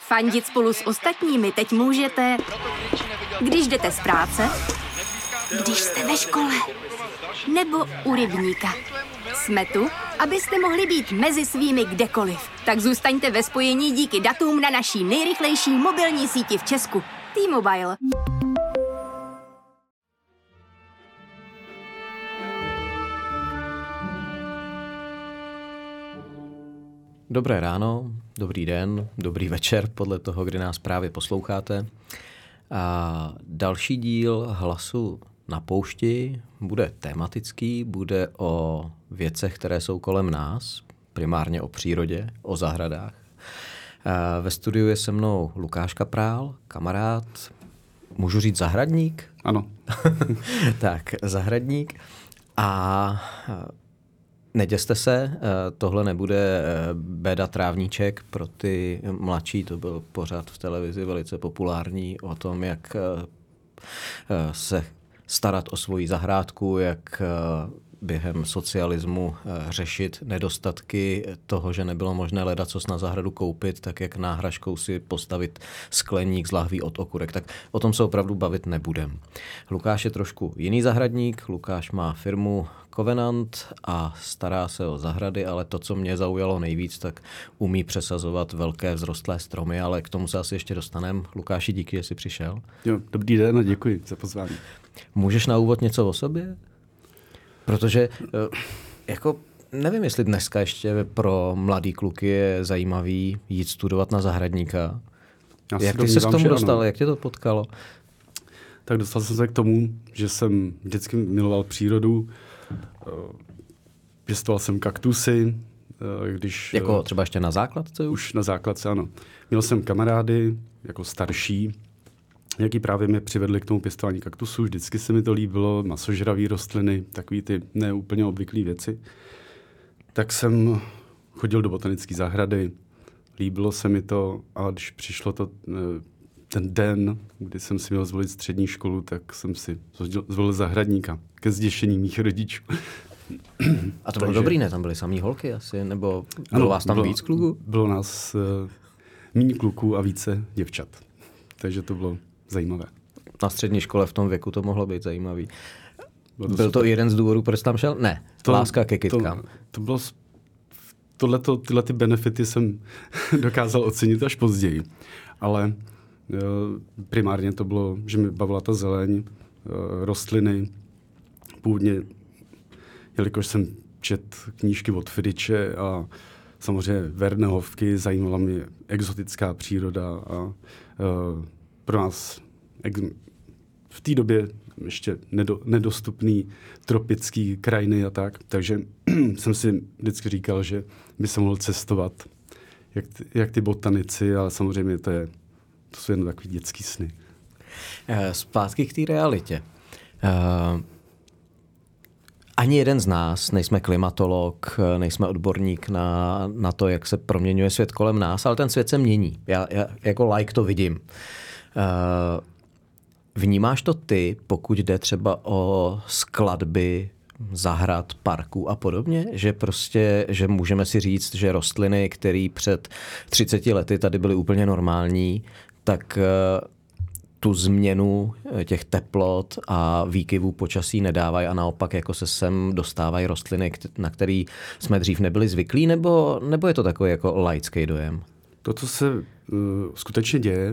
Fandit spolu s ostatními teď můžete, když jdete z práce, když jste ve škole, nebo u rybníka. Jsme tu, abyste mohli být mezi svými kdekoliv. Tak zůstaňte ve spojení díky datům na naší nejrychlejší mobilní síti v Česku. T-Mobile. Dobré ráno, dobrý den, dobrý večer, podle toho, kdy nás právě posloucháte. A další díl Hlasu na poušti bude tematický, bude o věcech, které jsou kolem nás, primárně o přírodě, o zahradách. A ve studiu je se mnou Lukáš Kapral, kamarád, můžu říct zahradník? Ano. Tak, zahradník. A neděste se, tohle nebude Béda Trávníček pro ty mladší, to byl pořad v televizi velice populární o tom, jak se starat o svoji zahrádku, jak během socialismu řešit nedostatky toho, že nebylo možné ledacos na zahradu koupit, tak jak náhražkou si postavit skleník z lahví od okurek. Tak o tom se opravdu bavit nebudem. Lukáš je trošku jiný zahradník, Lukáš má firmu Covenant a stará se o zahrady, ale to, co mě zaujalo nejvíc, tak umí přesazovat velké vzrostlé stromy, ale k tomu se asi ještě dostaneme. Lukáši, díky, že jsi přišel. Jo, dobrý den a děkuji za pozvání. Můžeš na úvod něco o sobě? Protože jako nevím, jestli dneska ještě pro mladý kluky je zajímavý jít studovat na zahradníka. Jak ty se k tomu dostal? Jak tě to potkalo? Tak dostal jsem se k tomu, že jsem vždycky miloval přírodu. Pěstoval jsem kaktusy. Jako třeba ještě na základce? Už na základce, ano. Měl jsem kamarády jako starší, jaký právě mě přivedli k tomu pěstování kaktusů. Vždycky se mi to líbilo, masožravý rostliny, takový ty neúplně obvyklý věci. Tak jsem chodil do botanické zahrady, líbilo se mi to a když přišlo ten den, kdy jsem si měl zvolit střední školu, tak jsem si zvolil zahradníka ke zděšení mých rodičů. A to bylo dobrý, ne? Tam byly samý holky asi, nebo bylo vás tam víc kluků? Bylo nás méně kluků a více děvčat. Takže to bylo zajímavé. Na střední škole v tom věku to mohlo být zajímavý. Byl to jeden z důvodů, proč tam šel? Ne, láska ke kytkám. To bylo tyhle ty benefity jsem dokázal ocenit až později. Ale primárně to bylo, že mi bavila ta zeleň, rostliny. Původně, jelikož jsem čet knížky od Friče a samozřejmě Vernehovky, zajímala mě exotická příroda a pro nás v té době ještě nedostupný tropický krajiny a tak. Takže jsem si vždycky říkal, že by se mohl cestovat jak ty botanici, ale samozřejmě to jsou jen takový dětský sny. Zpátky k té realitě. Ani jeden z nás nejsme klimatolog, nejsme odborník na to, jak se proměňuje svět kolem nás, ale ten svět se mění. Já jako laik to vidím. Vnímáš to ty, pokud jde třeba o skladby zahrad, parků a podobně? Že můžeme si říct, že rostliny, které před 30 lety tady byly úplně normální, tak tu změnu těch teplot a výkyvů počasí nedávají a naopak jako se sem dostávají rostliny, na které jsme dřív nebyli zvyklí, nebo je to takový jako laický dojem? To, co se skutečně děje,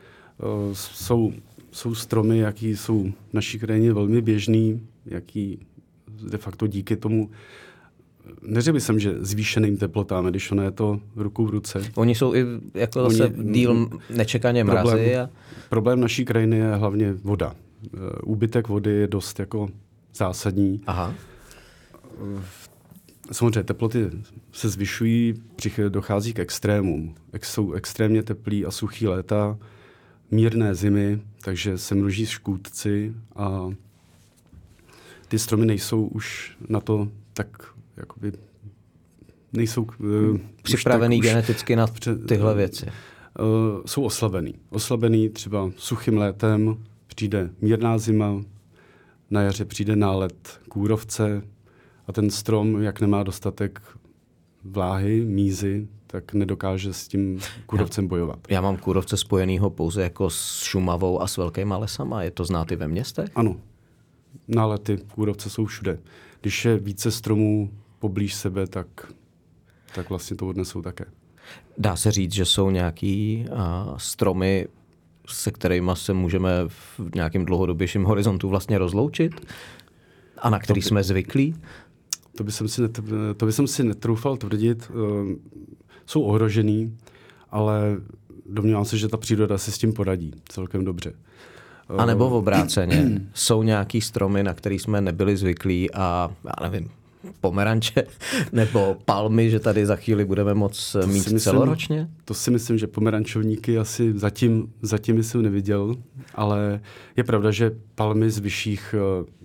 jsou stromy, jaký jsou v naší krajině velmi běžný, jaký de facto díky tomu, neřekl jsem, že zvýšeným teplotám, když ono je to ruku v ruce. Oni jsou i jako díl nečekaně mrazy. Problém naší krajiny je hlavně voda. Úbytek vody je dost jako zásadní. Aha. Samozřejmě teploty se zvyšují, dochází k extrémům. Jsou extrémně teplý a suchý léta, mírné zimy, takže se množí škůdci a ty stromy nejsou už na to tak jakoby nejsou připravený geneticky na tyhle věci. Jsou oslabený třeba suchým létem, přijde mírná zima, na jaře přijde nálet kůrovce a ten strom, jak nemá dostatek vláhy, mízy, tak nedokáže s tím kůrovcem bojovat. Já mám kůrovce spojenýho pouze jako s Šumavou a s velkýma lesama. Je to znát i ve městech? Ano. Nálety kůrovce jsou všude. Když je více stromů poblíž sebe, tak vlastně to odnesou také. Dá se říct, že jsou nějaký stromy, se kterými se můžeme v nějakém dlouhodobějším horizontu vlastně rozloučit a na který jsme zvyklí? To by jsem si netroufal tvrdit. Jsou ohrožený, ale domnívám se, že ta příroda se s tím poradí celkem dobře. A nebo v obráceně. Jsou nějaký stromy, na který jsme nebyli zvyklí a já nevím, pomeranče nebo palmy, že tady za chvíli budeme moc mít celoročně? To si myslím, že pomerančovníky asi zatím jsem neviděl, ale je pravda, že palmy z vyšších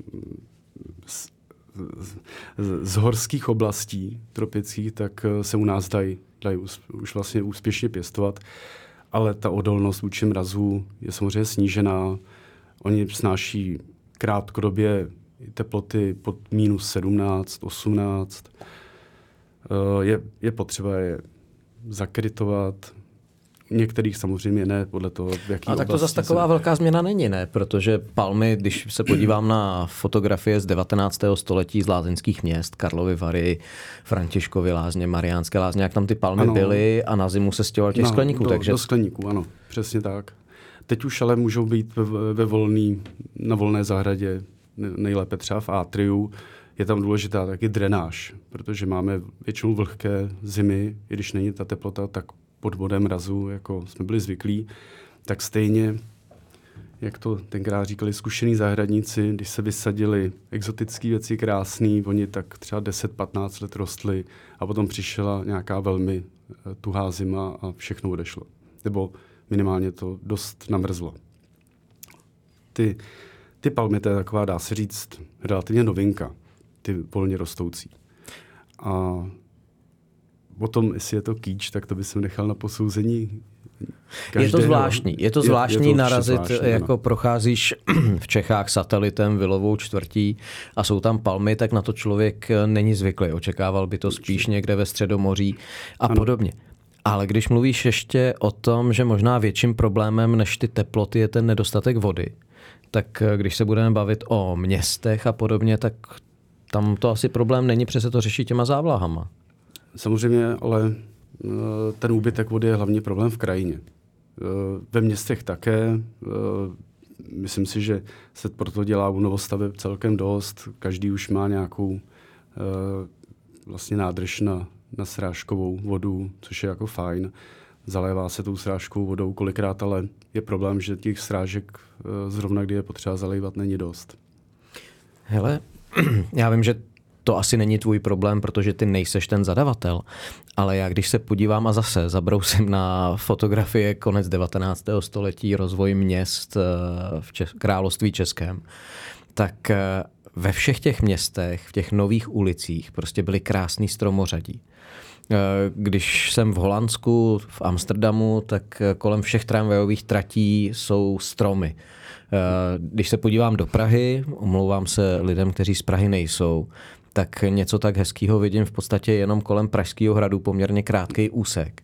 z horských oblastí tropických, tak se u nás dají už vlastně úspěšně pěstovat, ale ta odolnost vůči mrazu je samozřejmě snížená. Oni snáší krátkodobě teploty pod minus 17, 18. Je potřeba je zakrytovat. Některých samozřejmě ne, podle toho, v jaký oblasti. A tak to zase taková velká změna není, ne? Protože palmy, když se podívám na fotografie z 19. století z lázeňských měst, Karlovy Vary, Františkovy lázně, Mariánské lázně, jak tam ty palmy byly a na zimu se stěhoval těch skleníků. Do skleníků, ano, přesně tak. Teď už ale můžou být na volné zahradě, nejlépe třeba v atriu. Je tam důležitá taky drenáž, protože máme většinou vlhké zimy, i když není ta teplota tak pod bodem mrazu, jako jsme byli zvyklí, tak stejně, jak to tenkrát říkali zkušení zahradníci, když se vysadili exotické věci krásný, oni tak třeba 10-15 let rostly a potom přišla nějaká velmi tuhá zima a všechno odešlo. Nebo minimálně to dost namrzlo. Ty palmy, to je taková, dá se říct, relativně novinka, ty volně rostoucí. A o tom, jestli je to kýč, tak to bych nechal na posouzení každého. Je to zvláštní narazit, zvláštní, jako ano. Procházíš v Čechách satelitem, Vilovou čtvrtí a jsou tam palmy, tak na to člověk není zvyklý. Očekával by to spíš někde ve Středomoří a podobně. Ale když mluvíš ještě o tom, že možná větším problémem než ty teploty je ten nedostatek vody, tak když se budeme bavit o městech a podobně, tak tam to asi problém není, přece to řeší těma závlahama. Samozřejmě, ale ten úbytek vody je hlavně problém v krajině. Ve městech také. Myslím si, že se proto dělá u novostaveb celkem dost. Každý už má nějakou vlastně nádrž na srážkovou vodu, což je jako fajn. Zalévá se tou srážkovou vodou kolikrát, ale je problém, že těch srážek zrovna, kdy je potřeba zalévat, není dost. Hele, já vím, že to asi není tvůj problém, protože ty nejseš ten zadavatel, ale já když se podívám a zase zabrousím na fotografie konec 19. století, rozvoj měst v království českém, tak ve všech těch městech, v těch nových ulicích prostě byly krásný stromořadí. Když jsem v Holandsku, v Amsterdamu, tak kolem všech tramvajových tratí jsou stromy. Když se podívám do Prahy, omlouvám se lidem, kteří z Prahy nejsou, tak něco tak hezkýho vidím v podstatě jenom kolem Pražského hradu, poměrně krátký úsek.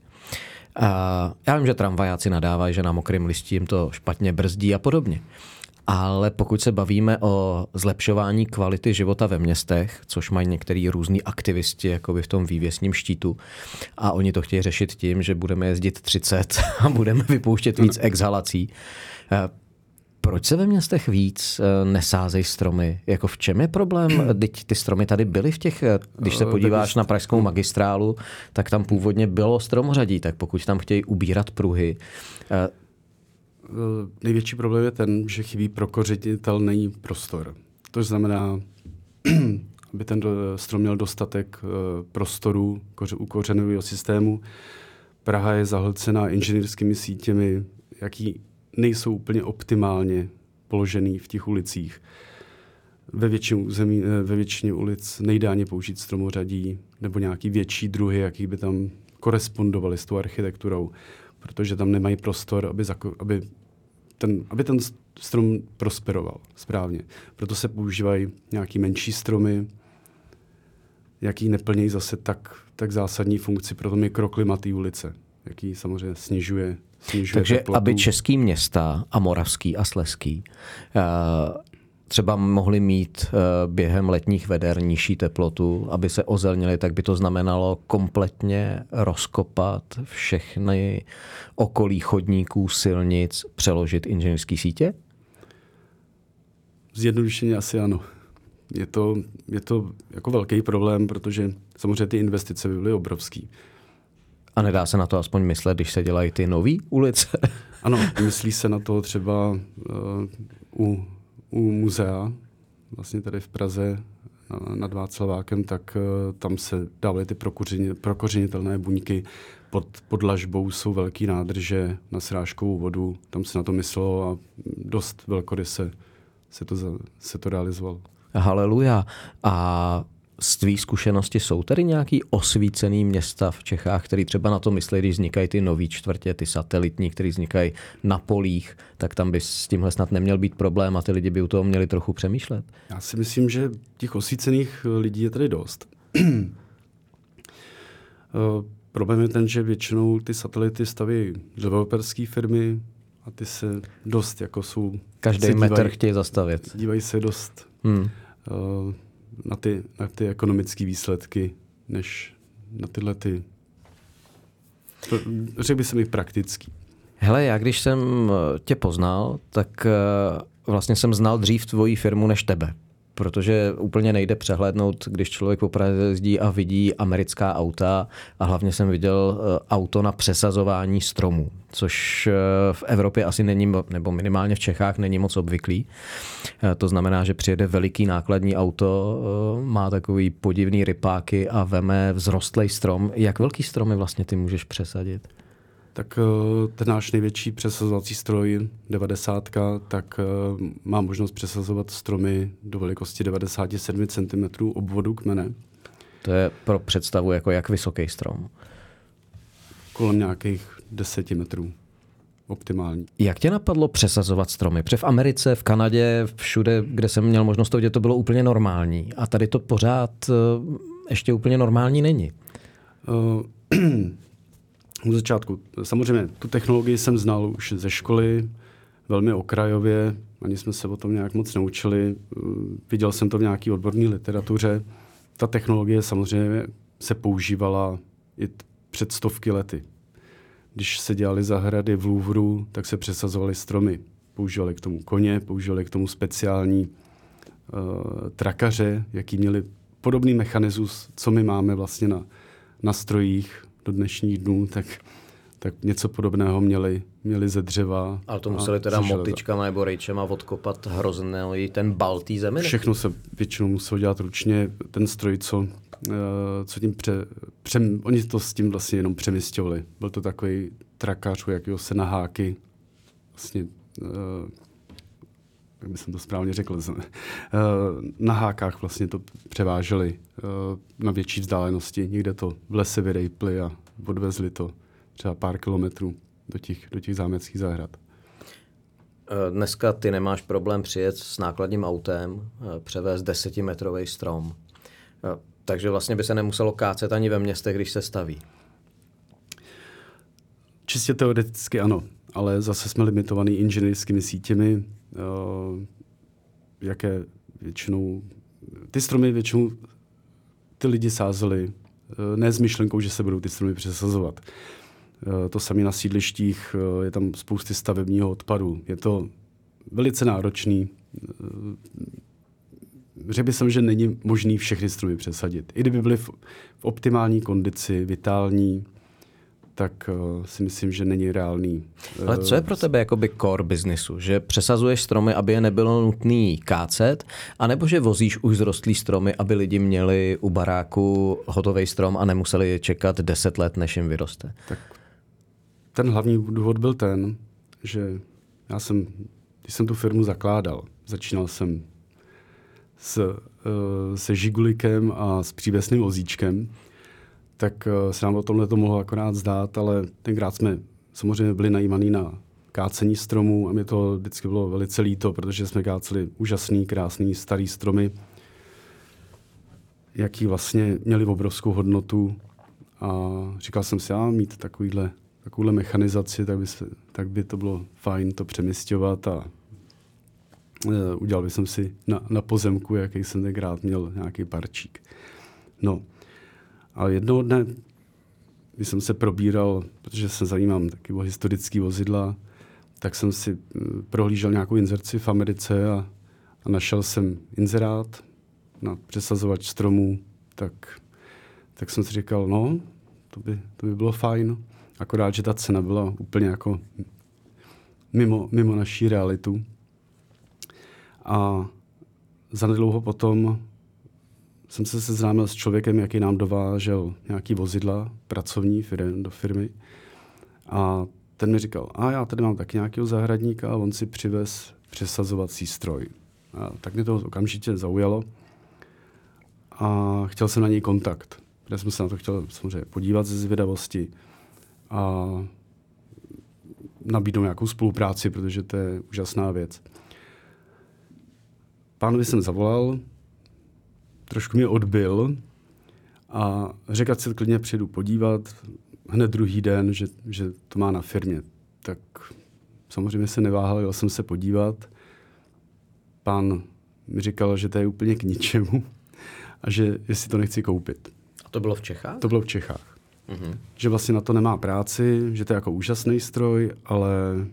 Já vím, že tramvajáci nadávají, že na mokrém listí jim to špatně brzdí a podobně. Ale pokud se bavíme o zlepšování kvality života ve městech, což mají některý různí aktivisti jakoby v tom vývěsním štítu, a oni to chtějí řešit tím, že budeme jezdit 30 a budeme vypouštět víc exhalací. Proč se ve městech víc nesázejí stromy? Jako v čem je problém? Teď ty stromy tady byly v těch, když se podíváš na pražskou magistrálu, tak tam původně bylo stromořadí, tak pokud tam chtějí ubírat pruhy. Největší problém je ten, že chybí pro kořenitelný prostor. To znamená, aby ten strom měl dostatek prostoru u kořenového systému. Praha je zahlcená inženýrskými sítěmi, jaký nejsou úplně optimálně položený v těch ulicích. Ve většině ulic nejde ani použít stromořadí nebo nějaký větší druhy, jaký by tam korespondovaly s tou architekturou, protože tam nemají prostor, aby ten strom prosperoval správně. Proto se používají nějaký menší stromy. jaký neplnějí zase tak zásadní funkci pro to mikroklimat té ulice, jaký samozřejmě snižuje Takže teplotu. aby český města a moravský a slezský třeba mohli mít během letních veder nižší teplotu, aby se ozelnili, tak by to znamenalo kompletně rozkopat všechny okolí chodníků, silnic, přeložit inženýrské sítě? Zjednodušeně asi ano. Je to jako velký problém, protože samozřejmě ty investice by byly obrovský. A nedá se na to aspoň myslet, když se dělají ty nový ulice? Ano, myslí se na to třeba u muzea, vlastně tady v Praze nad Václavákem, tak tam se dávaly ty prokořenitelné buňky. Pod dlažbou jsou velký nádrže na srážkovou vodu. Tam se na to myslelo a dost velkoryse se to realizovalo. Haleluja. A z tvý zkušenosti jsou tady nějaký osvícený města v Čechách, který třeba na to myslí, když vznikají ty nový čtvrtě, ty satelitní, které vznikají na polích, tak tam by s tímhle snad neměl být problém a ty lidi by u toho měli trochu přemýšlet? Já si myslím, že těch osvícených lidí je tady dost. Problém je ten, že většinou ty satelity staví developerské firmy a ty se dost jako jsou... Každý metr chtějí zastavit. Dívají se dost na ty ekonomické výsledky, než na tyhle ty... Řekl bych, jsem jich praktický. Hele, já když jsem tě poznal, tak vlastně jsem znal dřív tvoji firmu než tebe. Protože úplně nejde přehlédnout, když člověk po Praze jezdí a vidí americká auta a hlavně jsem viděl auto na přesazování stromů, což v Evropě asi není, nebo minimálně v Čechách není moc obvyklý. To znamená, že přijede veliký nákladní auto, má takový podivný rypáky a veme vzrostlej strom. Jak velký stromy vlastně ty můžeš přesadit? Tak ten náš největší přesazovací stroj, 90, tak má možnost přesazovat stromy do velikosti 97 cm obvodu kmene. To je pro představu jako jak vysoký strom? Kolem nějakých 10 metrů. Optimální. Jak tě napadlo přesazovat stromy? Protože v Americe, v Kanadě, všude, kde jsem měl možnost to vidět, to bylo úplně normální. A tady to pořád ještě úplně normální není. Od začátku. Samozřejmě tu technologii jsem znal už ze školy, velmi okrajově, ani jsme se o tom nějak moc neučili. Viděl jsem to v nějaké odborné literatuře. Ta technologie samozřejmě se používala i před 100 lety. Když se dělaly zahrady v Louvru, tak se přesazovaly stromy. Používali k tomu koně, používali k tomu speciální trakaře, jaký měli podobný mechanismus, co my máme vlastně na strojích do dnešních dnů, tak něco podobného měli ze dřeva. Ale to museli teda motyčkama nebo rejčema odkopat hrozný ten bal té zeminy? Všechno se většinou muselo dělat ručně. Ten stroj, co tím oni to s tím vlastně jenom přemysťovali. Byl to takový trakař, jakýho se na háky vlastně jak bych to správně řekl, na hákách vlastně to převáželi na větší vzdálenosti. Někde to v lese vyrejpli a odvezli to třeba pár kilometrů do těch zámeckých zahrad. Dneska ty nemáš problém přijet s nákladním autem, převést 10metrový strom. Takže vlastně by se nemuselo kácet ani ve městech, když se staví. Čistě teoreticky ano, ale zase jsme limitovaní inženýrskými sítěmi, jaké většinou... Ty stromy většinou ty lidi sázeli ne s myšlenkou, že se budou ty stromy přesazovat. To samé na sídlištích, je tam spousty stavebního odpadu. Je to velice náročný. Řekl bych, že není možný všechny stromy přesadit. I kdyby byly v optimální kondici, vitální, tak si myslím, že není reálný. Ale co je pro tebe jakoby core businessu? Že přesazuješ stromy, aby je nebylo nutný kácet, anebo že vozíš už zrostlý stromy, aby lidi měli u baráku hotový strom a nemuseli čekat 10 let, než jim vyroste? Tak ten hlavní důvod byl ten, že když jsem tu firmu zakládal, začínal jsem se žigulikem a s přívěsným vozíčkem, tak se nám o tomhle to mohlo akorát zdát, ale tenkrát jsme samozřejmě byli najímaný na kácení stromů a mě to vždycky bylo velice líto, protože jsme káceli úžasný, krásný, starý stromy. jaký vlastně měli obrovskou hodnotu a říkal jsem si, mít takovouhle mechanizaci, tak by to bylo fajn to přemisťovat a udělal bych si na pozemku, jaký jsem tenkrát měl, nějaký parčík. No a jednoho dne, když jsem se probíral, protože se zajímám taky o historické vozidla, tak jsem si prohlížel nějakou inzerci v Americe a našel jsem inzerát na přesazovač stromů, tak jsem si říkal, to by bylo fajn. Akorát, že ta cena byla úplně jako mimo naší realitu. A zanedlouho potom jsem se seznámil s člověkem, jaký nám dovážel nějaký vozidla pracovní do firmy. A ten mi říkal, já tady mám taky nějakého zahradníka a on si přivez přesazovací stroj. A tak mě to okamžitě zaujalo a chtěl jsem na něj kontakt. Já jsem se na to chtěl samozřejmě podívat ze zvědavosti a nabídnout nějakou spolupráci, protože to je úžasná věc. Pánovi jsem zavolal, trošku mě odbil a řekl, ať se klidně přijedu podívat hned druhý den, že to má na firmě. Tak samozřejmě se neváhal, jel jsem se podívat. Pán mi říkal, že to je úplně k ničemu a že jestli to nechci koupit. A to bylo v Čechách? To bylo v Čechách. Mm-hmm. Že vlastně na to nemá práci, že to je jako úžasný stroj, ale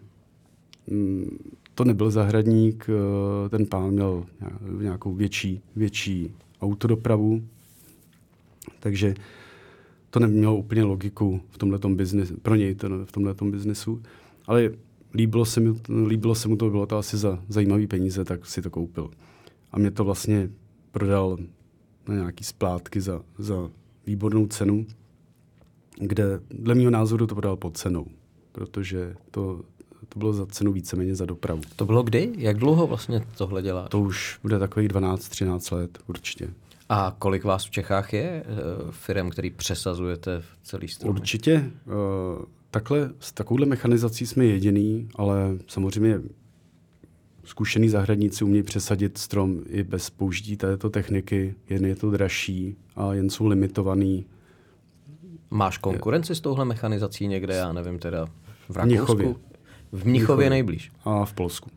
to nebyl zahradník, ten pán měl nějakou větší autodopravu, takže to nemělo úplně logiku v tomhletom biznesu, pro něj v tomhletom biznesu, ale líbilo se mu to, bylo to asi za zajímavý peníze, tak si to koupil. A mě to vlastně prodal na nějaký splátky za výbornou cenu, kde dle mého názoru to prodal pod cenou, protože to bylo za cenu víceméně za dopravu. To bylo kdy? Jak dlouho vlastně tohle děláš? To už bude takových 12-13 let určitě. A kolik vás v Čechách je firem, který přesazujete v celý strom? Určitě. S takovouhle mechanizací jsme jediný, ale samozřejmě zkušený zahradníci umějí přesadit strom i bez použití této techniky. Jen je to dražší a jen jsou limitovaný. Máš konkurenci s touhle mechanizací někde, já nevím, teda v Rakousku? Mnichově. V Mnichově nejblíž. A v Polsku.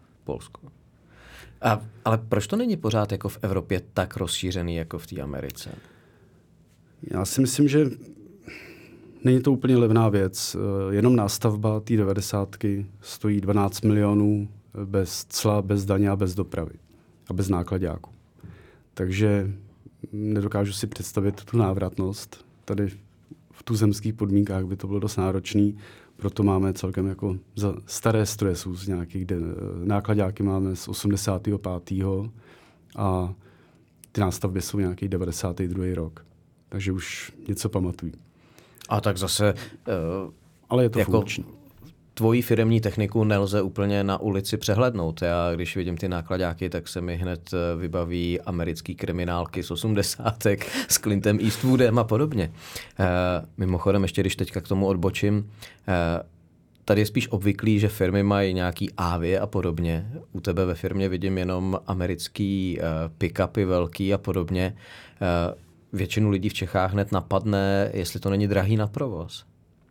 Ale proč to není pořád jako v Evropě tak rozšířený jako v té Americe? Já si myslím, že není to úplně levná věc. Jenom nástavba té 90 stojí 12 milionů bez cla, bez daně a bez dopravy. A bez nákladáku. Takže nedokážu si představit tu návratnost. Tady v tuzemských podmínkách by to bylo dost náročný. Proto máme celkem jako za staré stroje jsou z nějakých, nákladáky máme z 85. a ty nástavby jsou nějaký 92. rok. Takže už něco pamatují. A tak zase ale je to jako funkční. Tvojí firemní techniku nelze úplně na ulici přehlednout. Já když vidím ty nákladáky, tak se mi hned vybaví americký kriminálky z 80. s Clintem Eastwoodem a podobně. Mimochodem, ještě když teďka k tomu odbočím, tady je spíš obvyklý, že firmy mají nějaký Avie a podobně. U tebe ve firmě vidím jenom americký pick-upy velký a podobně. Většinu lidí v Čechách hned napadne, jestli to není drahý na provoz.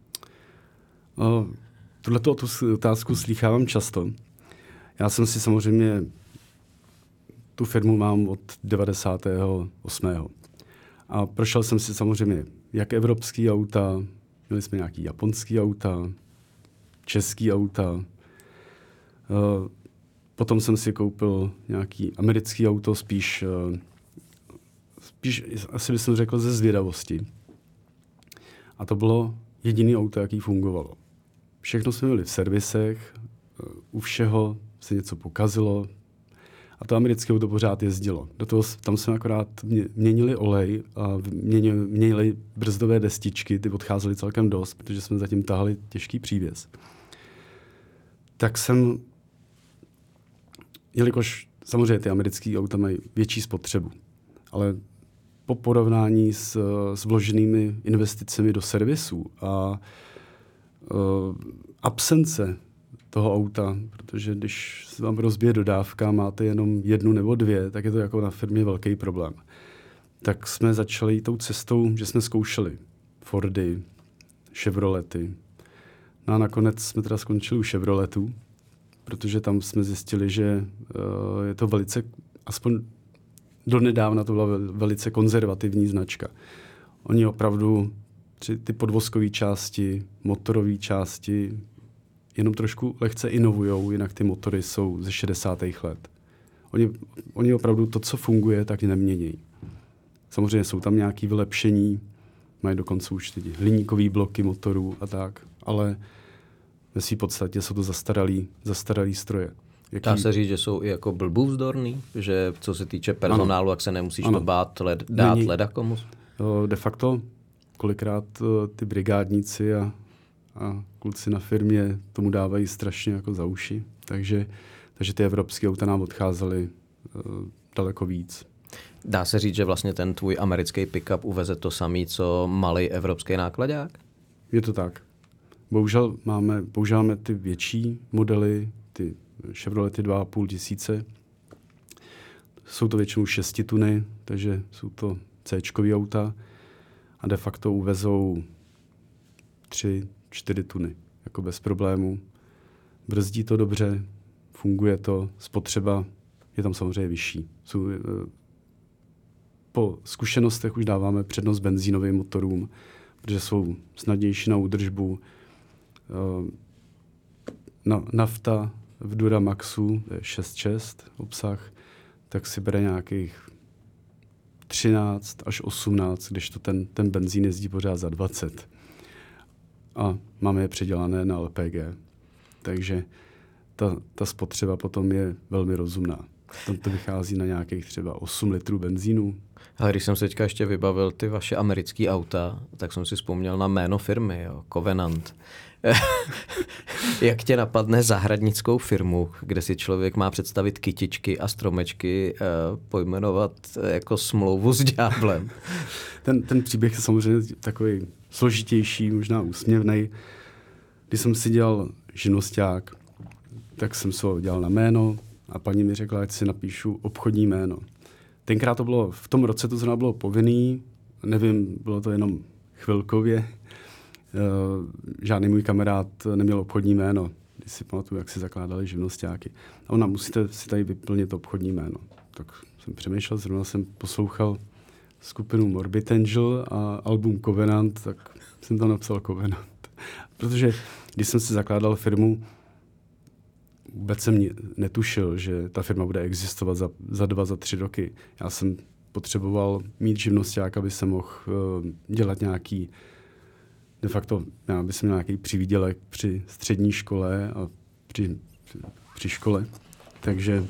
Tuhleto otázku slýchávám často. Já jsem si samozřejmě, tu firmu mám od 98. A prošel jsem si samozřejmě jak evropský auta, měli jsme nějaký japonský auta, český auta. Potom jsem si koupil nějaký americký auto, spíš asi bych řekl ze zvědavosti. A to bylo jediné auto, jaký fungovalo. Všechno jsme měli v servisech, u všeho se něco pokazilo a to americké auto pořád jezdilo. Tam jsme akorát měnili olej a měnili brzdové destičky, ty odcházely celkem dost, protože jsme zatím tahali těžký přívěs. Tak jsem, jelikož samozřejmě ty americké auta mají větší spotřebu, ale po porovnání s vloženými investicemi do servisu a absence toho auta, protože když se vám rozbije dodávka, máte jenom 1 nebo 2, tak je to jako na firmě velký problém. tak jsme začali tou cestou, že jsme zkoušeli Fordy, Chevrolety. No a nakonec jsme teda skončili u Chevroletů, protože tam jsme zjistili, že je to velice, aspoň donedávna to byla velice konzervativní značka. Oni opravdu ty podvozkové části, motorové části jenom trošku lehce inovujou, jinak ty motory jsou ze 60. let. Oni opravdu to, co funguje, tak nemění. Samozřejmě jsou tam nějaké vylepšení, mají dokonce už ty hliníkové bloky motorů a tak, ale ve své podstatě jsou to zastaralý stroje. Dá se říct, že jsou i jako blbůvzdorný, že co se týče personálu, jak se nemusíš bát dát leda komu? De facto kolikrát ty brigádníci a kluci na firmě tomu dávají strašně jako za uši, takže ty evropské auta nám odcházely daleko víc. Dá se říct, že vlastně ten tvůj americký pick-up uveze to samý, co malý evropský nákladák? Je to tak. Bohužel používáme ty větší modely, ty Chevrolety 2,5 tisíce. Jsou to většinou 6 tuny, takže jsou to C-čkový auta a de facto uvezou 3-4 tuny, jako bez problémů. Brzdí to dobře, funguje to, spotřeba je tam samozřejmě vyšší. Po zkušenostech už dáváme přednost benzínovým motorům, protože jsou snadnější na údržbu. Nafta v Duramaxu, to je 6.6 obsah, tak si bere nějakých 13 až 18, když to ten benzín jezdí pořád za 20. A máme je předělané na LPG. Takže ta spotřeba potom je velmi rozumná. Tam to vychází na nějakých třeba 8 litrů benzínu. Ale když jsem se teďka ještě vybavil ty vaše americké auta, tak jsem si vzpomněl na jméno firmy, jo, Covenant. Jak tě napadne zahradnickou firmu, kde si člověk má představit kytičky a stromečky, pojmenovat jako smlouvu s ďáblem? Ten příběh je samozřejmě takový složitější, možná úsměvnej. Když jsem si dělal živnosťák, tak jsem se ho dělal na jméno a paní mi řekla, ať si napíšu obchodní jméno. Tenkrát to bylo, v tom roce to zrovna bylo povinný, nevím, bylo to jenom chvilkově. Žádný můj kamarád neměl obchodní jméno, když si pamatuju, jak si zakládali živnosťáky. A ona, musíte si tady vyplnit obchodní jméno. Tak jsem přemýšlel, zrovna jsem poslouchal skupinu Morbid Angel a album Covenant, tak jsem tam napsal Covenant. Protože když jsem si zakládal firmu, vůbec jsem netušil, že ta firma bude existovat za 2, za 3 roky. Já jsem potřeboval mít živnosťák, aby se mohl dělat nějaký, de facto, aby jsem měl nějaký přivídělek při střední škole a při škole. Takže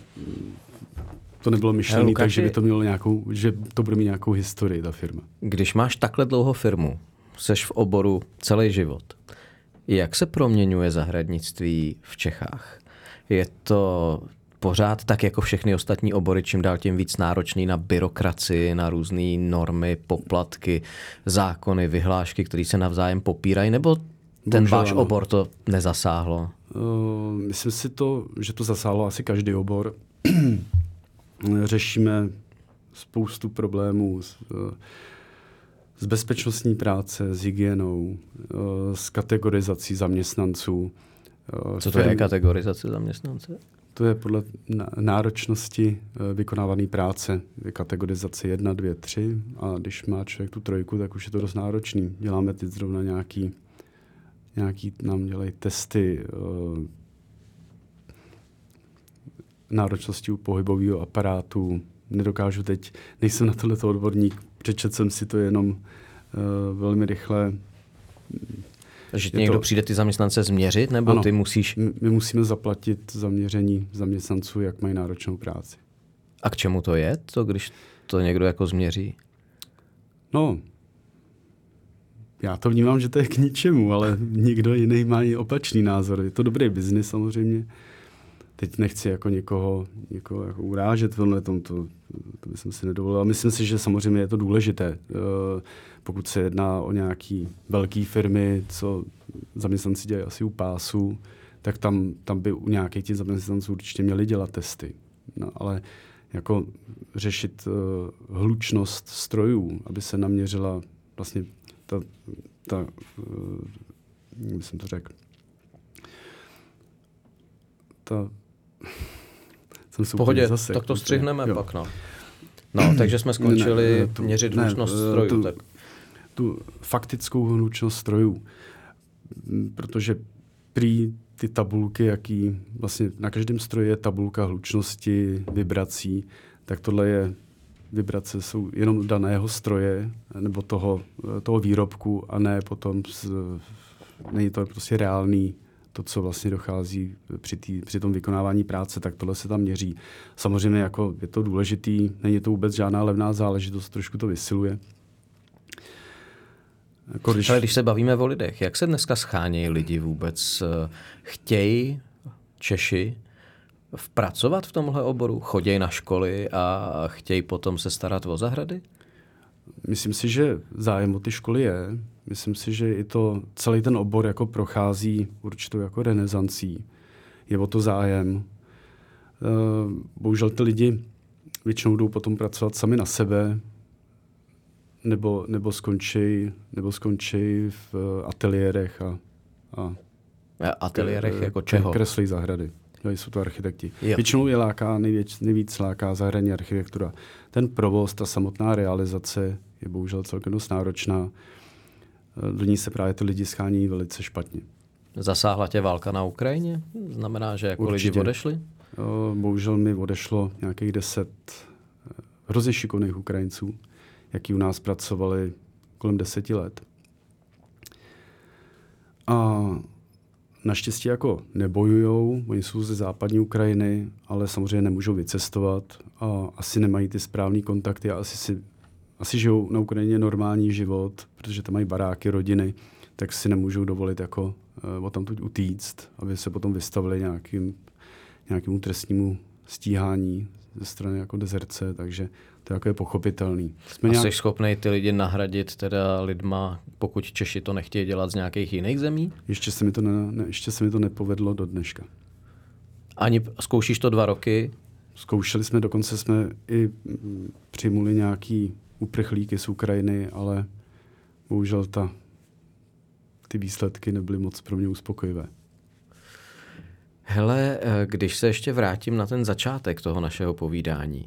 to nebylo myšlené, takže by to mělo že to bude mít nějakou historii, ta firma. Když máš takhle dlouho firmu, seš v oboru celý život, jak se proměňuje zahradnictví v Čechách? Je to pořád tak jako všechny ostatní obory, čím dál tím víc náročný na byrokracii, na různé normy, poplatky, zákony, vyhlášky, které se navzájem popírají, nebo ten váš obor to nezasáhlo? Myslím si že to zasáhlo asi každý obor. Řešíme spoustu problémů s bezpečnostní práce, s hygienou, s kategorizací zaměstnanců. Co to je kategorizace zaměstnance? To je podle náročnosti vykonávané práce. Je kategorizace 1, 2, 3 a když má člověk tu 3, tak už je to dost náročný. Děláme teď zrovna nějaký nám dělají testy náročnosti u pohybového aparátu. Nedokážu teď, nejsem na tohleto odborník, přečetl jsem si to jenom velmi rychle. Takže někdo přijde ty zaměstnance změřit, nebo ano, ty musíš? My musíme zaplatit za měření zaměstnanců, jak mají náročnou práci. A k čemu to je, když to někdo jako změří? No, já to vnímám, že to je k ničemu, ale někdo jiný má i opačný názor. Je to dobrý biznis samozřejmě. Teď nechci jako někoho jako urážet v tom, to bych si nedovolil. A myslím si, že samozřejmě je to důležité. Pokud se jedná o nějaký velké firmy, co zaměstnanci dělají asi u pásu, tak tam by u nějakých těch zaměstnanců určitě měli dělat testy. No, ale jako řešit hlučnost strojů, aby se naměřila vlastně jak jsem to řekl, v pohodě, tak to střihneme pak, no. No, takže jsme skončili měřit hlučnost strojů. Tu faktickou hlučnost strojů, protože prý ty tabulky, jaký vlastně na každém stroji je tabulka hlučnosti, vibrací, tak tohle je vibrace jsou jenom daného stroje nebo toho výrobku a ne potom není to prostě reálný to, co vlastně dochází při tom vykonávání práce, tak tohle se tam měří. Samozřejmě jako je to důležitý, není to vůbec žádná levná záležitost, trošku to vysiluje. Ale když se bavíme o lidech, jak se dneska schánějí lidi vůbec? Chtějí Češi pracovat v tomhle oboru? Chodějí na školy a chtějí potom se starat o zahrady? Myslím si, že zájem o ty školy je. Myslím si, že i celý ten obor jako prochází určitou jako renesancí. Je o to zájem. Bohužel ty lidi většinou jdou potom pracovat sami na sebe, nebo skončí v ateliérech a ateliérech jako čeho? Kreslí zahrady. Jsou to architekti. Jo. Většinou je nejvíc láká zahradní architektura. Ten provoz, ta samotná realizace je bohužel celkem dost náročná. Do ní se právě ty lidi schání velice špatně. Zasáhla tě válka na Ukrajině? Znamená, že jako určitě lidi odešli? Bohužel mi odešlo nějakých 10 hrozně šikovných Ukrajinců, jaký u nás pracovali kolem 10 let. A naštěstí jako nebojujou, oni jsou ze západní Ukrajiny, ale samozřejmě nemůžou vycestovat a asi nemají ty správné kontakty a asi žijou na Ukrajině normální život, protože tam mají baráky, rodiny, tak si nemůžou dovolit jako odtamtud utíct, aby se potom vystavili nějakému trestnímu stíhání ze strany jako dezerce, takže to jako je pochopitelný. Jsi schopnej ty lidi nahradit teda lidma, pokud Češi to nechtějí dělat z nějakých jiných zemí? Ještě se mi to nepovedlo do dneška. Ani zkoušíš to 2 roky? Zkoušeli jsme, dokonce jsme i přijmuli nějaký uprchlíky z Ukrajiny, ale bohužel ty výsledky nebyly moc pro mě uspokojivé. Hele, když se ještě vrátím na ten začátek toho našeho povídání.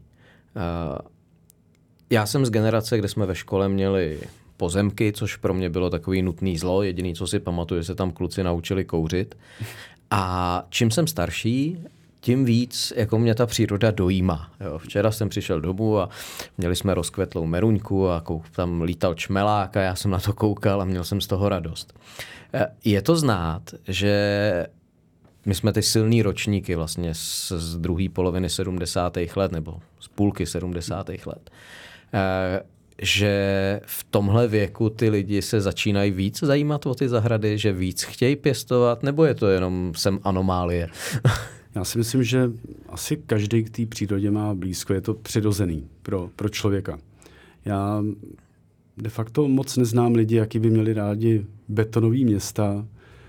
Já jsem z generace, kde jsme ve škole měli pozemky, což pro mě bylo takový nutný zlo. Jediný, co si pamatuju, že se tam kluci naučili kouřit. A čím jsem starší, tím víc jako mě ta příroda dojímá. Jo, včera jsem přišel domů a měli jsme rozkvetlou meruňku a tam lítal čmelák a já jsem na to koukal a měl jsem z toho radost. Je to znát, že my jsme ty silný ročníky vlastně z druhé poloviny 70. let nebo z půlky 70. let, že v tomhle věku ty lidi se začínají víc zajímat o ty zahrady, že víc chtějí pěstovat, nebo je to jenom sem anomálie? Já si myslím, že asi každý k té přírodě má blízko, je to přirozený pro člověka. Já de facto moc neznám lidi, jaký by měli rádi betonový města.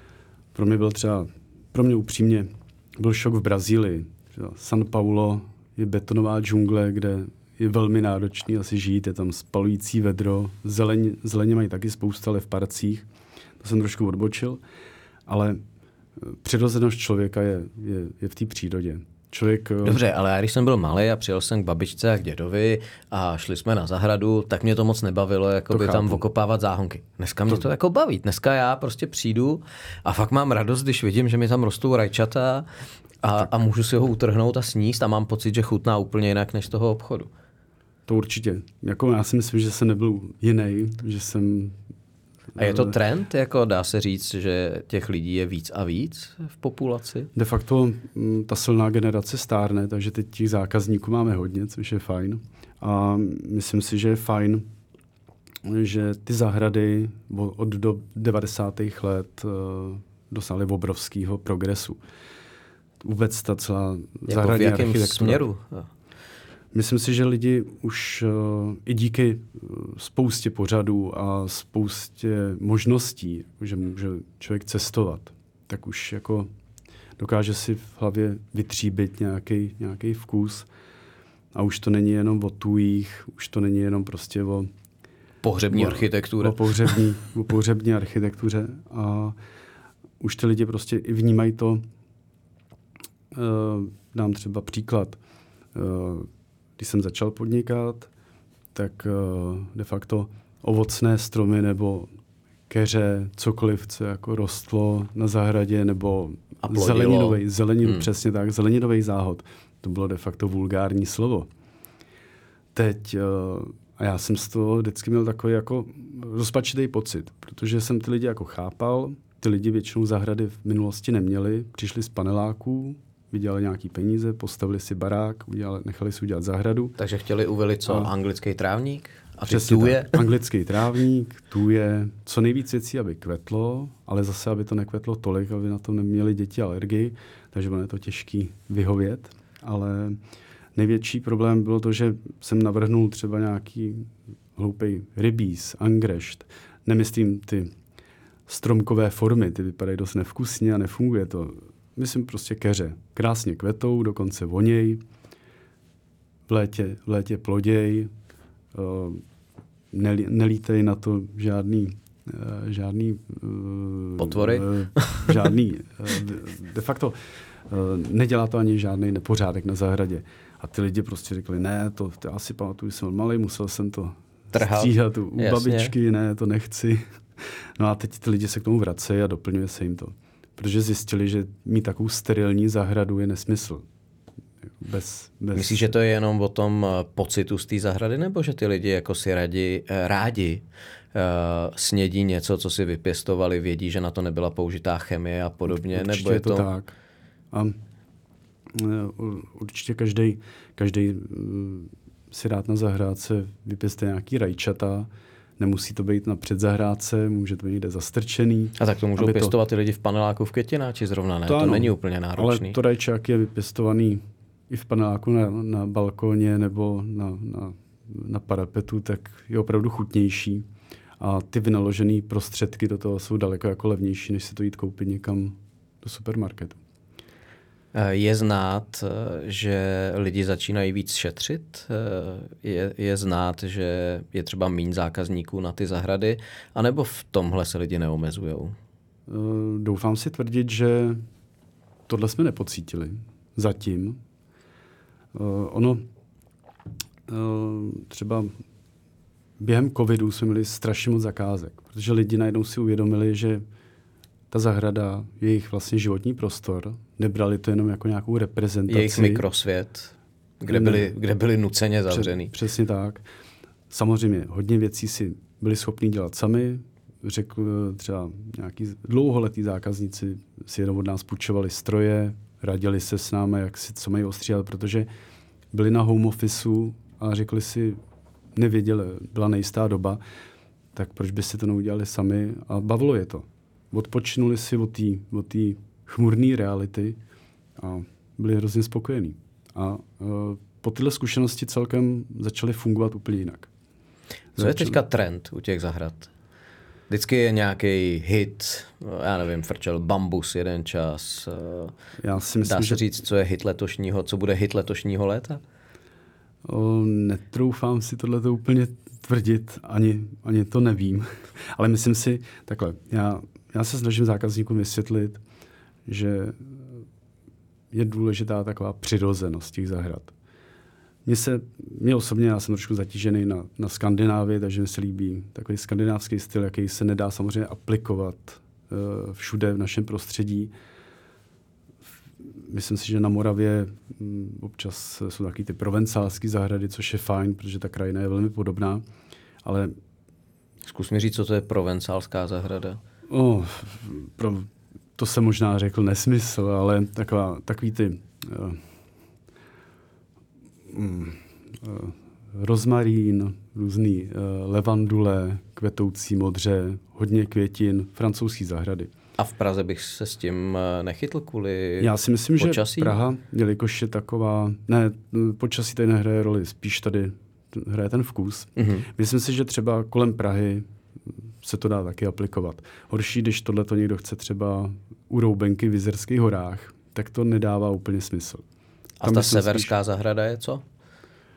Pro mě upřímně byl šok v Brazílii. São Paulo je betonová džungle, kde je velmi náročný asi žít, je tam spalující vedro, zeleně mají taky spousta, ale v parcích. To jsem trošku odbočil, ale přirozenost člověka je v té přírodě. Dobře, ale já když jsem byl malý a přijel jsem k babičce a k dědovi a šli jsme na zahradu, tak mě to moc nebavilo, jakoby tam okopávat záhonky. Dneska mě to jako baví. Dneska já prostě přijdu a fakt mám radost, když vidím, že mi tam rostou rajčata a můžu si ho utrhnout a sníst a mám pocit, že chutná úplně jinak než z toho obchodu. To určitě. Jako já si myslím, že jsem nebyl jiný, že jsem... A je to trend? Jako dá se říct, že těch lidí je víc a víc v populaci? De facto ta silná generace stárne, takže teď těch zákazníků máme hodně, což je fajn. A myslím si, že je fajn, že ty zahrady od do 90. let dosáhly obrovského progresu. Vůbec ta celá zahradní architektura. V jakém směru? Myslím si, že lidi už i díky spoustě pořadů a spoustě možností, že může člověk cestovat, tak už jako dokáže si v hlavě vytříbit nějaký vkus A už to není jenom o tujích, už to není jenom prostě o pohřební architektura. O pohřební architektuře. A už ty lidi prostě i vnímají to. Dám třeba příklad. Když jsem začal podnikat, tak de facto ovocné stromy nebo keře, cokoliv, co jako rostlo na zahradě, nebo přesně tak, zeleninový záhod. To bylo de facto vulgární slovo. Teď, a já jsem z toho vždycky měl takový jako rozpačitý pocit, protože jsem ty lidi jako chápal, ty lidi většinou zahrady v minulosti neměli, přišli z paneláků, vydělali nějaký peníze, postavili si barák, nechali si udělat zahradu. Takže chtěli uvelit co? Anglický trávník? A přesně tuje? Anglický trávník, tuje, co nejvíc věcí, aby kvetlo, ale zase, aby to nekvetlo tolik, aby na to neměli děti alergii, takže bylo to těžký vyhovět, ale největší problém bylo to, že jsem navrhnul třeba nějaký hloupej rybíz, angrešt. Nemyslím ty stromkové formy, ty vypadají dost nevkusně a nefunguje to. Myslím prostě keře. Krásně kvetou, dokonce voněj, v létě ploděj, nelítej na to žádný potvory? De facto nedělá to ani žádný nepořádek na zahradě. A ty lidi prostě řekli, ne, to já si pamatuju, jsem byl malý, musel jsem to stříhat u babičky, ne, to nechci. No a teď ty lidi se k tomu vracejí a doplňuje se jim to. Protože zjistili, že mít takovou sterilní zahradu je nesmysl. Myslíš, že to je jenom o tom pocitu z té zahrady, nebo že ty lidi jako si rádi snědí něco, co si vypěstovali, vědí, že na to nebyla použitá chemie a podobně? Určitě nebo je to tak. A určitě každý si rád na zahrádce vypěstuje nějaký rajčata. Nemusí to být na předzahrádce, může to být někde zastrčený. A tak to můžou pěstovat ty lidi v paneláku v květináči zrovna, ne? To není úplně náročný. Ale to rajčák je vypěstovaný i v paneláku na balkóně nebo na parapetu, tak je opravdu chutnější. A ty vynaložené prostředky do toho jsou daleko jako levnější, než si to jít koupit někam do supermarketu. Je znát, že lidi začínají víc šetřit? Je znát, že je třeba míň zákazníků na ty zahrady? A nebo v tomhle se lidi neomezujou? Doufám si tvrdit, že tohle jsme nepocítili. Zatím. Třeba během covidu jsme měli strašně moc zakázek, protože lidi najednou si uvědomili, že ta zahrada je jejich vlastně životní prostor. Nebrali to jenom jako nějakou reprezentaci. Jejich mikrosvět, kde byli nuceně zavřený. Přesně tak. Samozřejmě hodně věcí si byli schopni dělat sami. Třeba nějaký dlouholetí zákazníci si jenom od nás půjčovali stroje, radili se s námi, co mají ostříhat, protože byli na home officeu a řekli si, nevěděli, byla nejistá doba, tak proč by si to neudělali sami a bavilo je to. Odpočinuli si od té chmurné reality a byli hrozně spokojení. A po tyhle zkušenosti celkem začaly fungovat úplně jinak. Co je teďka trend u těch zahrad? Vždycky je nějaký hit, já nevím, frčel bambus jeden čas. Já si myslím, dá se říct, co je hit letošního, co bude hit letošního léta? Netroufám si tohleto úplně tvrdit, ani to nevím. Ale myslím si, takhle, já se snažím zákazníkům vysvětlit, že je důležitá taková přirozenost těch zahrad. Mně osobně, já jsem trošku zatížený na Skandinávii, takže mi se líbí takový skandinávský styl, jaký se nedá samozřejmě aplikovat všude v našem prostředí. Myslím si, že na Moravě občas jsou taky ty provencálské zahrady, což je fajn, protože ta krajina je velmi podobná, ale... Zkus mi říct, co to je provencálská zahrada. To jsem možná řekl nesmysl, ale takový ty rozmarín, různý levandule, kvetoucí modře, hodně květin, francouzský zahrady. A v Praze bych se s tím nechytl kvůli Já si myslím, počasí? Že Praha, jelikož je taková... Ne, počasí tady nehraje roli, spíš tady hraje ten vkus. Mm-hmm. Myslím si, že třeba kolem Prahy se to dá taky aplikovat. Horší, když tohleto někdo chce třeba u Roubenky v Jizerských horách, tak to nedává úplně smysl. A ta severská zahrada je co?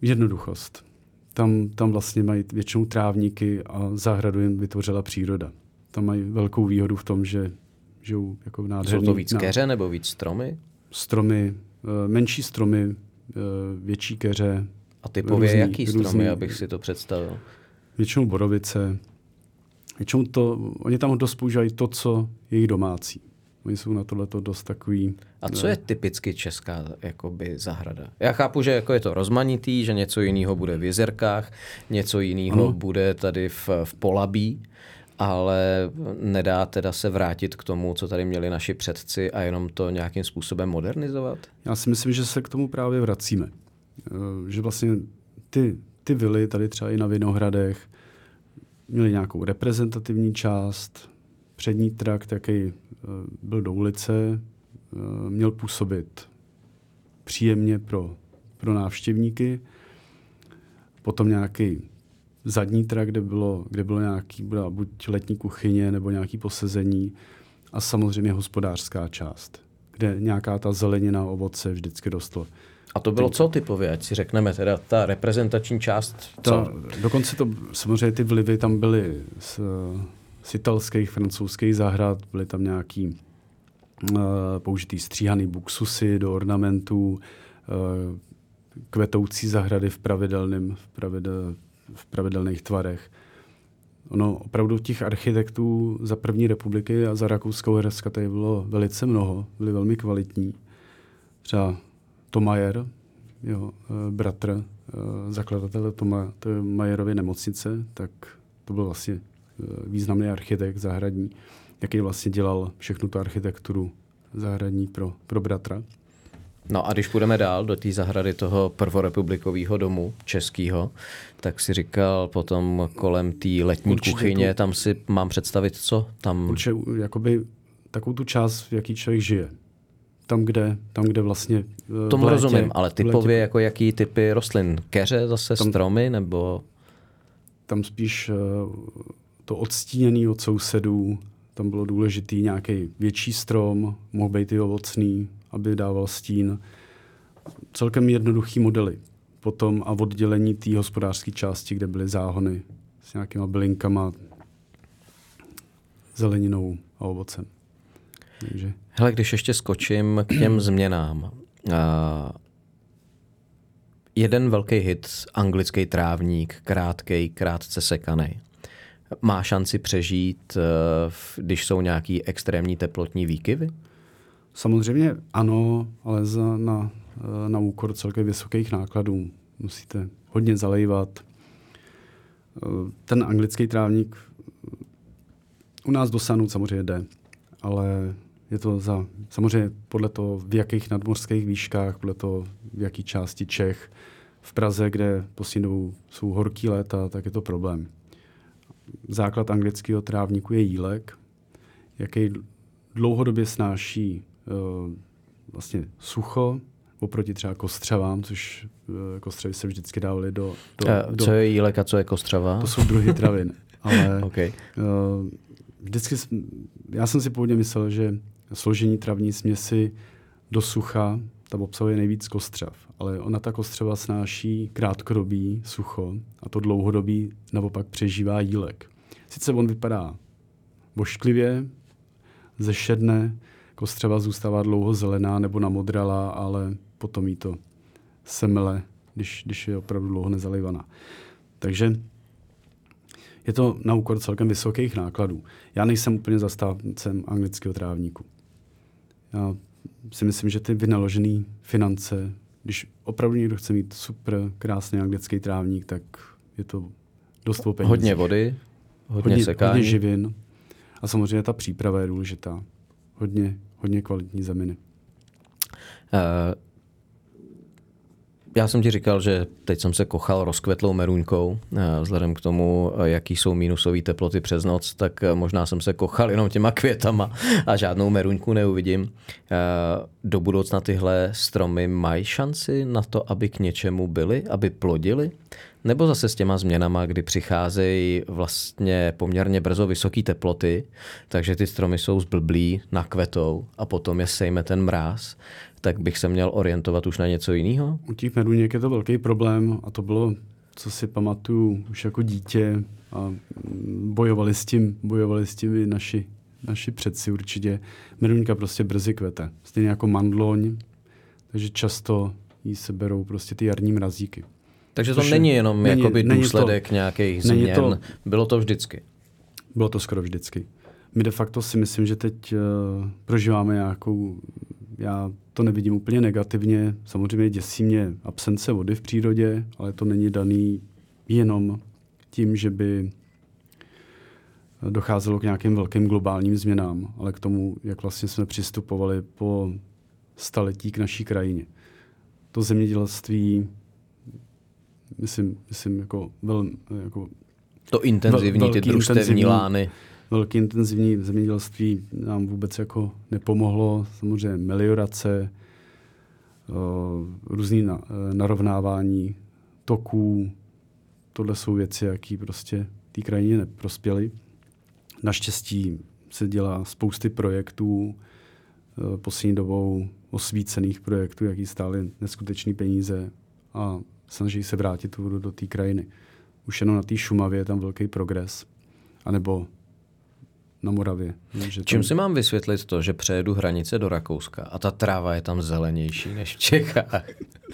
Jednoduchost. Tam vlastně mají většinou trávníky a zahradu jim vytvořila příroda. Tam mají velkou výhodu v tom, že žijou jako nádherný... Jsou to víc keře nebo víc stromy? Stromy, menší stromy, větší keře. A typově jaký stromy, abych si to představil? Většinou borovice. Oni tam dost používají to, co je jejich domácí. Oni jsou na tohleto dost takový... A co je typicky česká jakoby zahrada? Já chápu, že jako je to rozmanitý, že něco jiného bude v Jezerkách, něco jiného bude tady v Polabí, ale nedá teda se vrátit k tomu, co tady měli naši předci a jenom to nějakým způsobem modernizovat? Já si myslím, že se k tomu právě vracíme. Že vlastně ty vily tady třeba i na Vinohradech měly nějakou reprezentativní část, přední trakt, jaký byl do ulice, měl působit příjemně pro návštěvníky. Potom nějaký zadní trakt, kde bylo byla buď letní kuchyně nebo nějaké posezení a samozřejmě hospodářská část, kde nějaká ta zelenina, ovoce vždycky rostlo. A to bylo co typově, ať si řekneme, teda ta reprezentační část? Dokonce samozřejmě ty vlivy tam byly z italských, francouzských zahrad, byly tam nějaký použitý stříhaný buksusy do ornamentů, kvetoucí zahrady v pravidelných tvarech. Ono opravdu těch architektů za první republiky a za Rakousko-Uherska tady bylo velice mnoho, byli velmi kvalitní. Třeba Thomayer, jeho bratr, zakladatel Thomayerovy nemocnice, tak to byl vlastně významný architekt zahradní, jaký vlastně dělal všechnu tu architekturu zahradní pro bratra. No a když půjdeme dál do té zahrady toho prvorepublikového domu českého, tak si říkal potom kolem té letní kuchyně, tam si mám představit, co tam... Určitě jakoby takovou tu část, v jaký člověk žije. Tam, kde vlastně tomu rozumím, ale typově jako jaký typy rostlin? Keře zase, stromy, nebo... Tam spíš to odstíněný od sousedů, tam bylo důležitý nějaký větší strom, mohl být i ovocný, aby dával stín. Celkem jednoduchý modely. Potom a oddělení té hospodářské části, kde byly záhony s nějakýma bylinkama, zeleninou a ovocem. Takže... Hele, když ještě skočím k těm změnám. Jeden velký hit, anglický trávník, krátce sekanej. Má šanci přežít, když jsou nějaký extrémní teplotní výkyvy? Samozřejmě ano, ale na úkor celkem vysokých nákladů. Musíte hodně zalejvat. Ten anglický trávník u nás dosáhnout samozřejmě jde, ale je to samozřejmě podle toho, v jakých nadmořských výškách, podle toho, v jaký části Čech. V Praze, kde poslední jsou horký léta, tak je to problém. Základ anglického trávníku je jílek, jaký dlouhodobě snáší vlastně sucho, oproti třeba kostřavám, což kostřavy se vždycky dávaly do... Co je jílek a co je kostřava? To jsou druhy travin. Ale okay. Vždycky, já jsem si původně myslel, že složení travní směsi do sucha tam obsahuje nejvíc kostřav, ale ona ta kostřava snáší krátkodobý sucho a to dlouhodobý naopak přežívá jílek. Sice on vypadá vošklivě, zešedne, kostřava zůstává dlouho zelená nebo namodralá, ale potom jí to semele, když je opravdu dlouho nezalejvaná. Takže je to na úkor celkem vysokých nákladů. Já nejsem úplně zastáncem anglického trávníku. Já si myslím, že ty vynaložené finance, když opravdu někdo chce mít super krásný anglický trávník, tak je to dost o peníze. Hodně vody, hodně sekání. Hodně živin a samozřejmě ta příprava je důležitá. Hodně kvalitní zeminy. Já jsem ti říkal, že teď jsem se kochal rozkvetlou meruňkou. Vzhledem k tomu, jaký jsou minusové teploty přes noc, tak možná jsem se kochal jenom těma květama a žádnou meruňku neuvidím. Do budoucna tyhle stromy mají šanci na to, aby k něčemu byly, aby plodily? Nebo zase s těma změnama, kdy přicházejí vlastně poměrně brzo vysoké teploty, takže ty stromy jsou zblblí, nakvetou a potom je sejme ten mráz, tak bych se měl orientovat už na něco jiného? U těch meruněk je to velký problém a to bylo, co si pamatuju už jako dítě a bojovali s tím i naši předci určitě. Meruňka prostě brzy kvete, stejně jako mandloň, takže často jí se berou prostě ty jarní mrazíky. Takže to není jenom jakoby důsledek nějakých změn, bylo to vždycky? Bylo to skoro vždycky. My de facto si myslím, že teď prožíváme nějakou, já to nevidím úplně negativně, samozřejmě děsí mě absence vody v přírodě, ale to není daný jenom tím, že by docházelo k nějakým velkým globálním změnám, ale k tomu, jak vlastně jsme přistupovali po staletí k naší krajině. To zemědělství, myslím jako to intenzivní, ty družstevní lány. Velký intenzivní zemědělství nám vůbec jako nepomohlo. Samozřejmě meliorace, různý narovnávání toků. Tohle jsou věci, jaký prostě té krajině neprospěly. Naštěstí se dělá spousty projektů, poslední dobou osvícených projektů, jaký stály neskutečný peníze a snaží se vrátit tu vodu do té krajiny. Už jenom na té Šumavě je tam velký progres. A nebo na Moravě. Čím si mám vysvětlit to, že přejedu hranice do Rakouska a ta tráva je tam zelenější než v Čechách?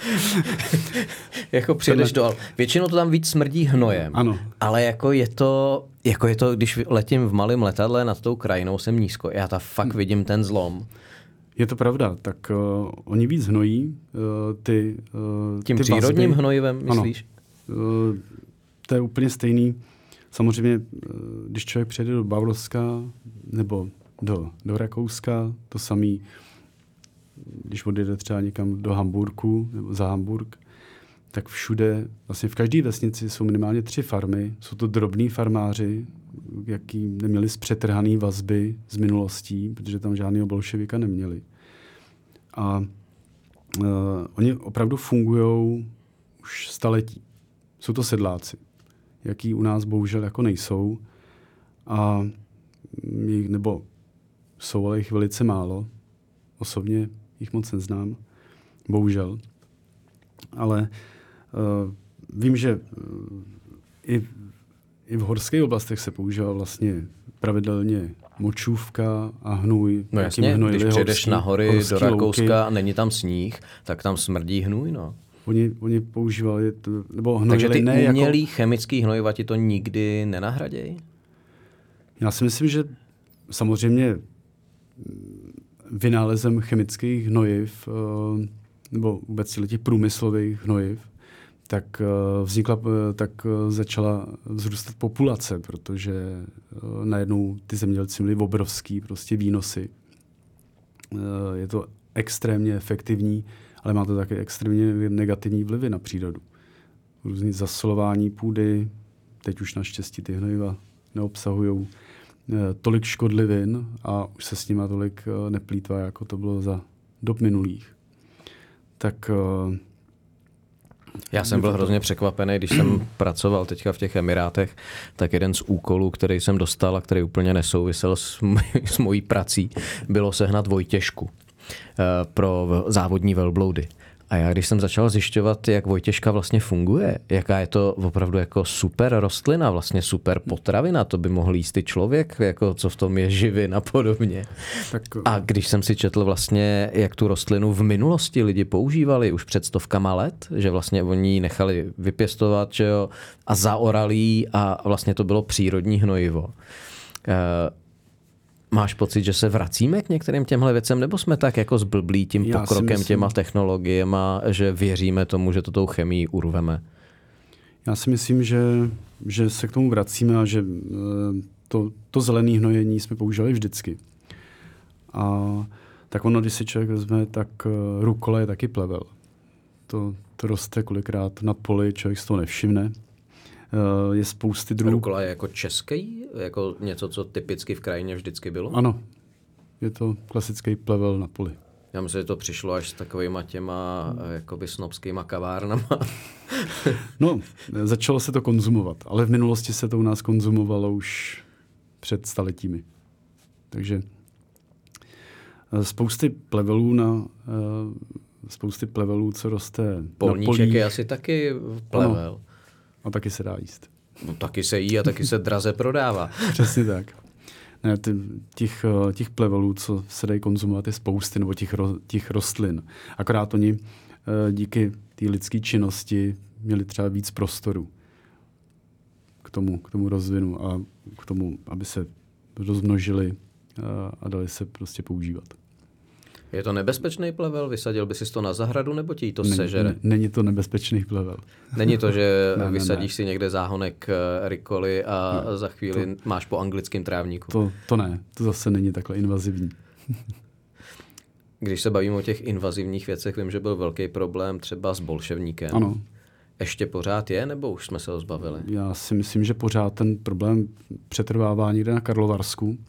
Jako přijedeš do Alp. Většinou to tam víc smrdí hnojem. Ano. Ale jako je to, když letím v malém letadle nad tou krajinou, jsem nízko. Já tam fakt vidím ten zlom. Je to pravda. Tak oni víc hnojí tím přírodním hnojivem, myslíš? Ano. To je úplně stejný. Samozřejmě, když člověk přijede do Bavorska nebo do Rakouska, to samý, když odjede třeba někam do Hamburku nebo za Hamburg, tak všude, vlastně v každé vesnici jsou minimálně 3 farmy. Jsou to drobní farmáři, jaký neměli zpřetrhaný vazby z minulostí, protože tam žádného bolševika neměli. A oni opravdu fungují už staletí. Jsou to sedláci, jaký u nás bohužel jako nejsou. A nebo jsou, ale jich velice málo. Osobně jich moc neznám, bohužel. Ale vím, že i v horských oblastech se používá vlastně pravidelně močůvka a hnůj. No jasně, když přijdeš na hory do Rakouska a není tam sníh, tak tam smrdí hnůj, no. Oni používali, nebo hnojili. Takže ty umělý chemický hnojiva ti to nikdy nenahradějí? Já si myslím, že samozřejmě vynálezem chemických hnojiv, nebo vůbec těch průmyslových hnojiv, tak začala vzrůstat populace, protože najednou ty zemědělci měli obrovský prostě výnosy. Je to extrémně efektivní, ale má to také extrémně negativní vlivy na přírodu. Různý zasolování půdy, teď už naštěstí ty hnojiva neobsahují tolik škodlivin a už se s nima tolik neplýtvá, jako to bylo za dob minulých. Tak já jsem byl hrozně překvapený, když jsem pracoval teďka v těch Emirátech, tak jeden z úkolů, který jsem dostal a který úplně nesouvisel s mojí prací, bylo sehnat Vojtěšku pro závodní velbloudy. A já když jsem začal zjišťovat, jak Vojtěška vlastně funguje, jaká je to opravdu jako super rostlina, vlastně super potravina, to by mohl jíst i člověk, jako co v tom je živin a podobně. A když jsem si četl vlastně, jak tu rostlinu v minulosti lidi používali už před 100 let, že vlastně oni ji nechali vypěstovat, že jo, a zaorali a vlastně to bylo přírodní hnojivo. Máš pocit, že se vracíme k některým těmhle věcem, nebo jsme tak jako zblblí tím pokrokem, těma technologiema, že věříme tomu, že to tou chemií urveme? Já si myslím, že se k tomu vracíme a že to zelené hnojení jsme používali vždycky. A tak ono, když si člověk vezme, tak rukole je taky plevel. To roste kolikrát nad poli, člověk si to nevšimne. Je spousty druhů. Rukola je jako český? Jako něco, co typicky v krajině vždycky bylo? Ano. Je to klasický plevel na poli. Já myslím, že to přišlo až s takovýma těma jakoby snobskýma kavárnama. No, začalo se to konzumovat, ale v minulosti se to u nás konzumovalo už před staletími. Takže Spousty plevelů, co roste polníček na polích. Je asi taky plevel. Ano. A taky se dá jíst. No, taky se jí a taky se draze prodává. Přesně tak. Ne, těch plevelů, co se dají konzumovat, je spousty, nebo těch rostlin. Akorát oni díky té lidské činnosti měli třeba víc prostoru k tomu rozvinu a k tomu, aby se rozmnožili a dali se prostě používat. Je to nebezpečný plevel? Vysadil by si to na zahradu, nebo ti to sežere? Není to nebezpečný plevel. Není to, že vysadíš si někde záhonek rikoly a za chvíli máš po anglickém trávníku? To ne, to zase není takhle invazivní. Když se bavíme o těch invazivních věcech, vím, že byl velký problém třeba s bolševníkem. Ano. Ještě pořád je, nebo už jsme se ho zbavili? Já si myslím, že pořád ten problém přetrvává někde na Karlovarsku.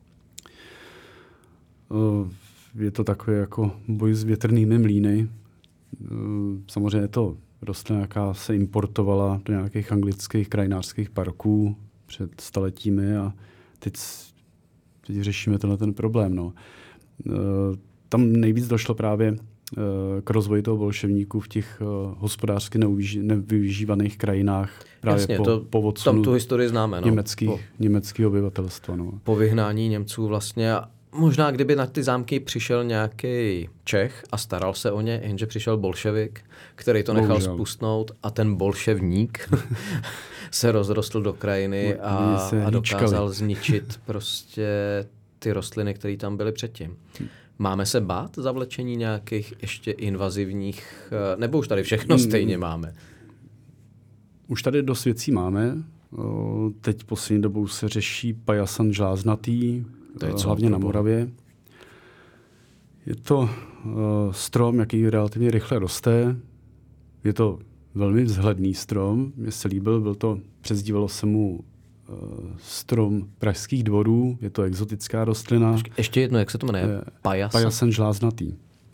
Je to takový jako boj s větrnými mlýny. Samozřejmě je to rostlina, jaká se importovala do nějakých anglických krajinářských parků před staletími a teď řešíme ten problém. No. Tam nejvíc došlo právě k rozvoji toho bolševníku v těch hospodářsky nevyužívaných krajinách. Právě Jasně, po odsunu tam tu historii známe. No. Německého obyvatelstva. No. Po vyhnání Němců vlastně. Možná kdyby na ty zámky přišel nějaký Čech a staral se o ně, jenže přišel bolševik, který to nechal spustnout a ten bolševník se rozrostl do krajiny a dokázal zničit prostě ty rostliny, které tam byly předtím. Máme se bát zavlečení nějakých ještě invazivních, nebo už tady všechno stejně máme? Už tady dost věcí máme. Teď poslední dobou se řeší pajasan žláznatý, hlavně na Moravě. Je to strom, jaký relativně rychle roste. Je to velmi vzhledný strom. Mně se líbil, přezdívalo se mu strom Pražských dvorů. Je to exotická rostlina. Ještě jedno, jak se to jmenuje? Pajasan žláznatý.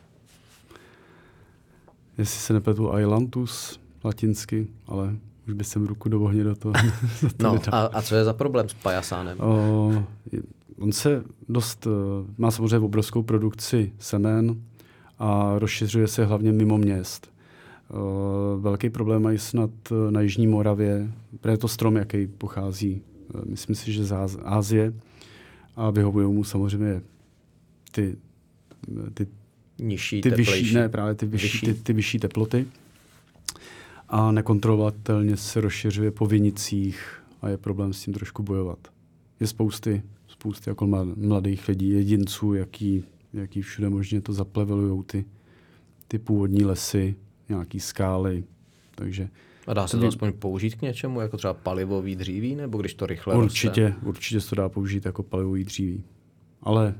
Jestli se nepletu ailanthus latinsky, ale už by jsem ruku do ohně do toho. No a co je za problém s pajasánem? On se má samozřejmě obrovskou produkci semen a rozšiřuje se hlavně mimo měst. Velký problém mají snad na Jižní Moravě, protože je to strom, jaký pochází, myslím si, že z Asie a vyhovují mu samozřejmě ty nižší, teplejší. Ne, právě ty vyšší teploty. A nekontrolovatelně se rozšiřuje po vinicích a je problém s tím trošku bojovat. Je spousty jako mladých lidí, jedinců, jaký všude možně to zaplevelujou ty původní lesy, nějaký skály. Takže a dá se to aspoň použít k něčemu, jako třeba palivový dříví, nebo když to rychle roste? Určitě se to dá použít jako palivový dříví. Ale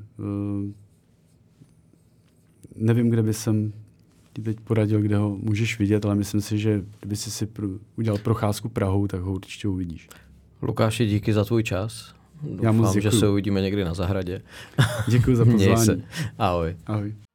nevím, kde by jsem ti teď poradil, kde ho můžeš vidět, ale myslím si, že kdyby si udělal procházku Prahou, tak ho určitě uvidíš. Lukáši, díky za tvůj čas. Doufám, že se uvidíme někdy na zahradě. Děkuji za pozvání. Ahoj. Ahoj.